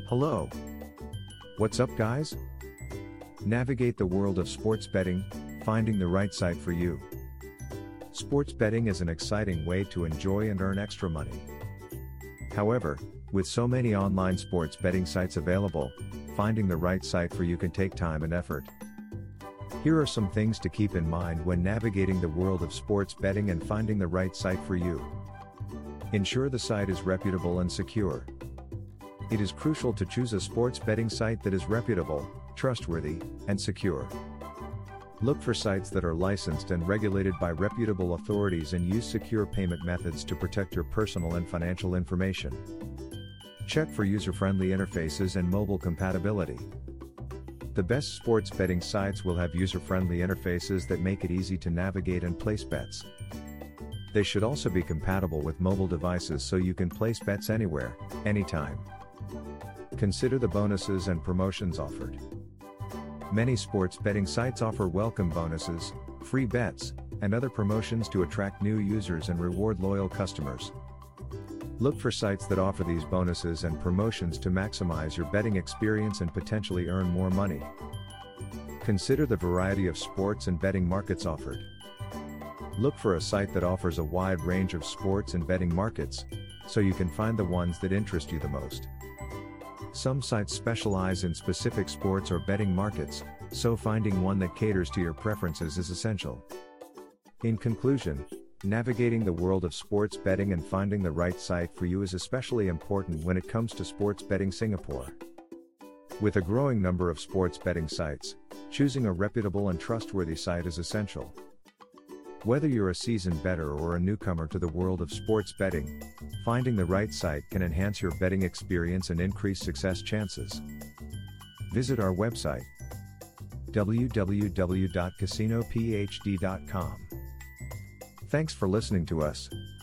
Hello. What's up, guys? Navigate the world of sports betting, finding the right site for you. Sports betting is an exciting way to enjoy and earn extra money. However, with so many online sports betting sites available, finding the right site for you can take time and effort. Here are some things to keep in mind when navigating the world of sports betting and finding the right site for you. Ensure the site is reputable and secure. It is crucial to choose a sports betting site that is reputable, trustworthy, and secure. Look for sites that are licensed and regulated by reputable authorities and use secure payment methods to protect your personal and financial information. Check for user-friendly interfaces and mobile compatibility. The best sports betting sites will have user-friendly interfaces that make it easy to navigate and place bets. They should also be compatible with mobile devices so you can place bets anywhere, anytime. Consider the bonuses and promotions offered. Many sports betting sites offer welcome bonuses, free bets, and other promotions to attract new users and reward loyal customers. Look for sites that offer these bonuses and promotions to maximize your betting experience and potentially earn more money. Consider the variety of sports and betting markets offered. Look for a site that offers a wide range of sports and betting markets, so you can find the ones that interest you the most. Some sites specialize in specific sports or betting markets, so finding one that caters to your preferences is essential. In conclusion, navigating the world of sports betting and finding the right site for you is especially important when it comes to sports betting Singapore. With a growing number of sports betting sites, choosing a reputable and trustworthy site is essential. Whether you're a seasoned bettor or a newcomer to the world of sports betting, finding the right site can enhance your betting experience and increase success chances. Visit our website, www.casinophd.com. Thanks for listening to us.